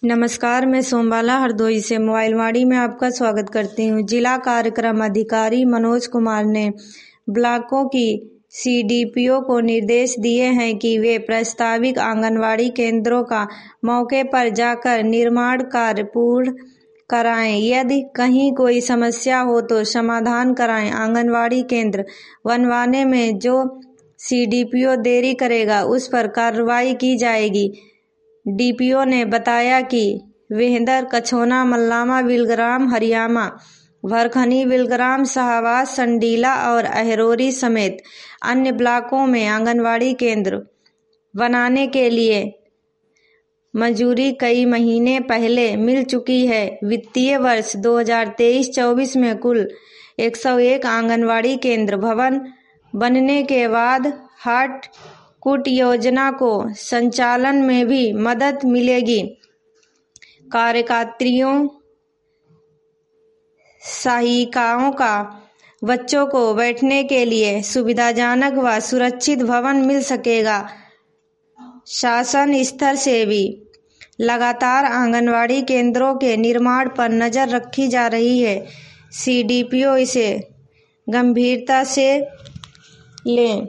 नमस्कार, मैं सोमबाला हरदोई से मोबाइलवाड़ी में आपका स्वागत करती हूँ। जिला कार्यक्रम अधिकारी मनोज कुमार ने ब्लॉकों की सीडीपीओ को निर्देश दिए हैं कि वे प्रस्तावित आंगनवाड़ी केंद्रों का मौके पर जाकर निर्माण कार्य पूर्ण कराएं। यदि कहीं कोई समस्या हो तो समाधान कराएं। आंगनवाड़ी केंद्र बनवाने में जो सीडीपीओ देरी करेगा उस पर कार्रवाई की जाएगी। डीपीओ ने बताया कि वेहदर, कछोना, मल्लामा, बिलग्राम, हरियामा, भरखनी, बिलग्राम, शाहबाद, संडीला और अहरोरी समेत अन्य ब्लॉकों में आंगनवाड़ी केंद्र बनाने के लिए मंजूरी कई महीने पहले मिल चुकी है। वित्तीय वर्ष 2023-24 में कुल 101 आंगनवाड़ी केंद्र भवन बनने के बाद हॉट कुट योजना को संचालन में भी मदद मिलेगी। कार्यकर्त्रियों, सहायिकाओं का बच्चों को बैठने के लिए सुविधाजनक व सुरक्षित भवन मिल सकेगा। शासन स्तर से भी लगातार आंगनवाड़ी केंद्रों के निर्माण पर नजर रखी जा रही है। सीडीपीओ इसे गंभीरता से लें।